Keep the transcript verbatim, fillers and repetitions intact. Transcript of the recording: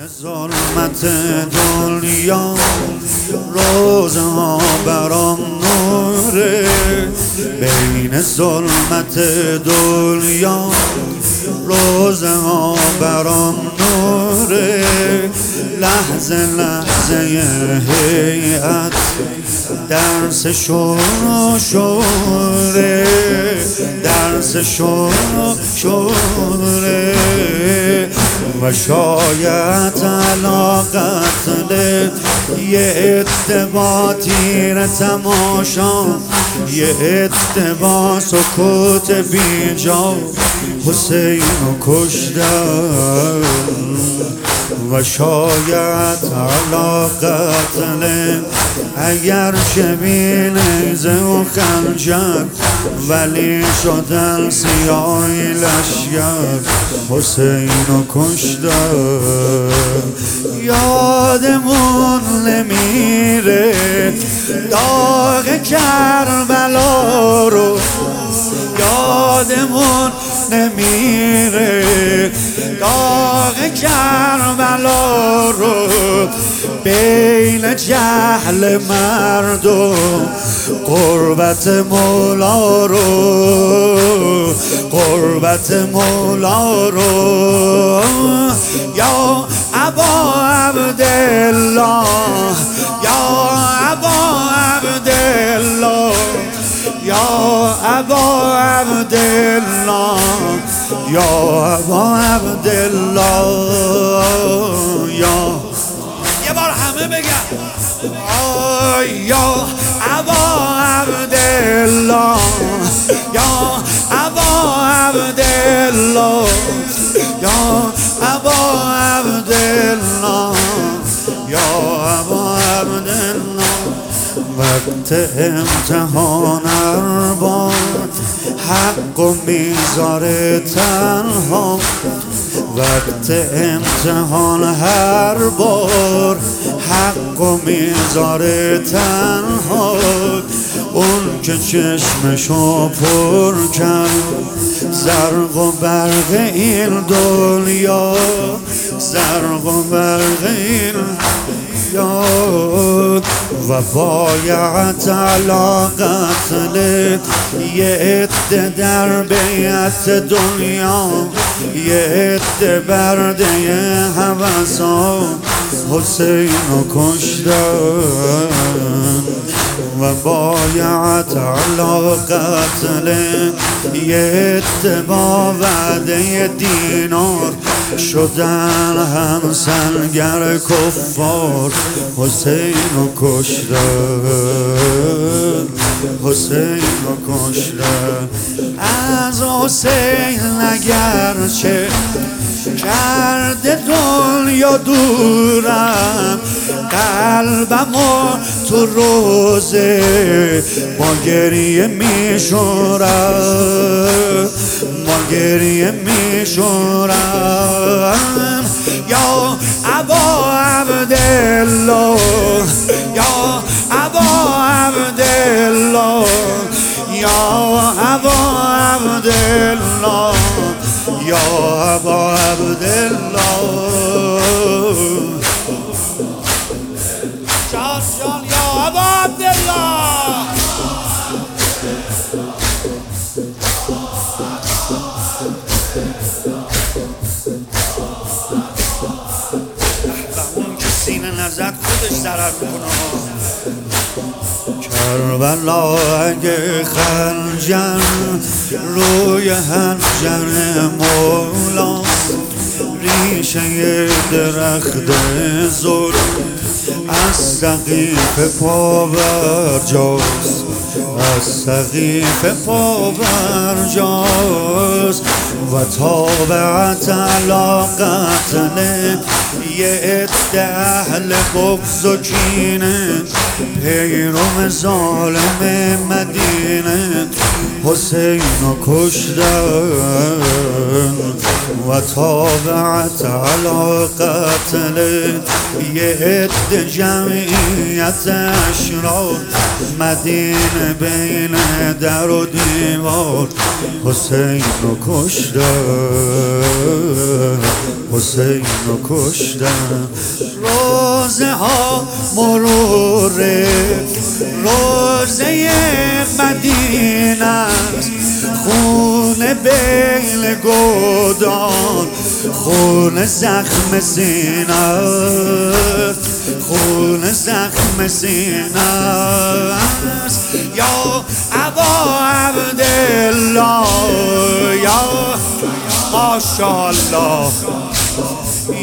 ظلمت دنیا روزها برام نوره، بین ظلمت دنیا روزها برام نوره، لحظه لحظه هیئت درس شور و شوره، درس شور و شوره. و شاید علاقت ده یه اتباع تیر تماشا، یه اتباع سکوت بیجا حسین رو کشتن. و شاید علاقت ده اگر چه بی نیزه و خنجر، ولی شدن سیاهی لشگر حسین رو کشتن. یادمون نمیره داغ کربلا رو، یادمون نمیره داغ کربلا رو، بین جهل مردم قربت مولا رو، قربت مولا رو. یا ابا عبدالله، یا ابا عبدالله، یا ابا عبدالله، یا ابا عبدالله. یا یه بار همه بگن یا ابا عبدالله، یا ابا عبدالله، یا ابا عبدالله، یا ابا عبدالله. وقت امتحان هر بار حق و میذاره تنها، وقت امتحان هر بار حق و میذاره تنها. اون که چشمشو پر کرد زرق و برق این دنیا، زرق و برق این یاد. و بایعت علی قتل یه عده در بیعت دنیا، یه عده برده هوسا حسین رو کشتن. و بایعت علی قتل یه عده با وعده دینار شدن هم سنگر کفار حسین رو کشتن، حسین رو کشتن. از حسین اگرچه کرده دنیا دورم، قلبمو تو روزه با گریه میشورم، با گریه میشورم. یا ابا عبدالله، یا ابا عبدالله، یا ابا عبدالله، یا ابا عبدالله. جان جان یا ابا عبدالله. اون که سینه نزد خودش ضرر میکنه. کربلا اگه خنجر روی هنجر مولا، ریشه درخت ظلم از سقیف پا برجاست، از سقیف پا برجاست. و تابعت علی قتل یه عده اهل بغض و کینه، پیرو ظالم مدینه حسین رو کشتن. و تابعت علی قتل یه عده جمعیت اشرار مدینه بین در و دیوار حسین رو کشتن. حسین رو کشتن. روزه ها مروره، روزه مدینه است، خون بیل گودان، خون زخم سینه است، خون زخم سینه است. یا ابا عبدالله، یا ماشاءالله،